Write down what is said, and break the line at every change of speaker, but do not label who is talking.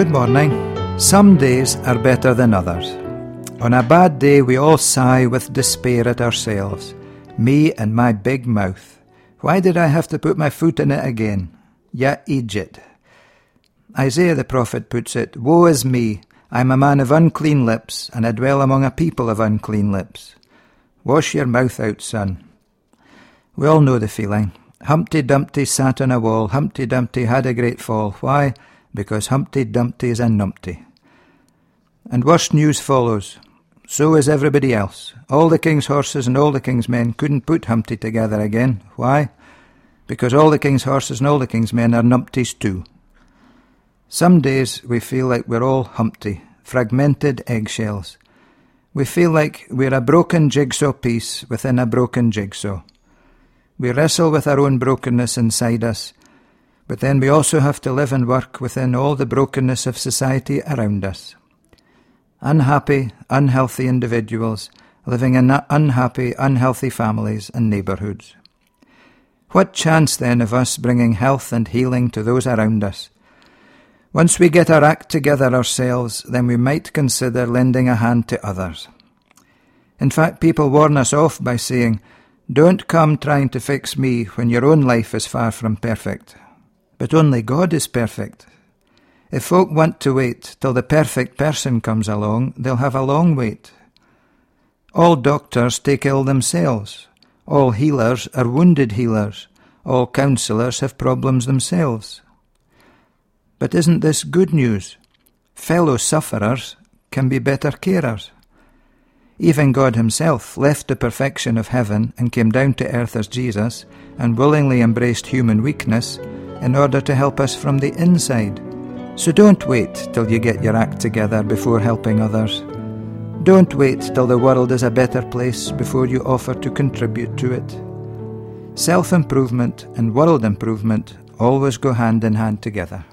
Good morning. Some days are better than others. On a bad day we all sigh with despair at ourselves. Me and my big mouth. Why did I have to put my foot in it again? Ya Egypt. Isaiah the prophet puts it, Woe is me, I am a man of unclean lips, and I dwell among a people of unclean lips. Wash your mouth out, son. We all know the feeling. Humpty Dumpty sat on a wall. Humpty Dumpty had a great fall. Why? Because Humpty Dumpty is a numpty. And worse news follows. So is everybody else. All the king's horses and all the king's men couldn't put Humpty together again. Why? Because all the king's horses and all the king's men are numpties too. Some days we feel like we're all Humpty, fragmented eggshells. We feel like we're a broken jigsaw piece within a broken jigsaw. We wrestle with our own brokenness inside us, but then we also have to live and work within all the brokenness of society around us. Unhappy, unhealthy individuals living in unhappy, unhealthy families and neighbourhoods. What chance then of us bringing health and healing to those around us? Once we get our act together ourselves, then we might consider lending a hand to others. In fact, people warn us off by saying, Don't come trying to fix me when your own life is far from perfect. But only God is perfect. If folk want to wait till the perfect person comes along, they'll have a long wait. All doctors take ill themselves. All healers are wounded healers. All counsellors have problems themselves. But isn't this good news? Fellow sufferers can be better carers. Even God himself left the perfection of heaven and came down to earth as Jesus and willingly embraced human weakness in order to help us from the inside. So don't wait till you get your act together before helping others. Don't wait till the world is a better place before you offer to contribute to it. Self-improvement and world improvement always go hand in hand together.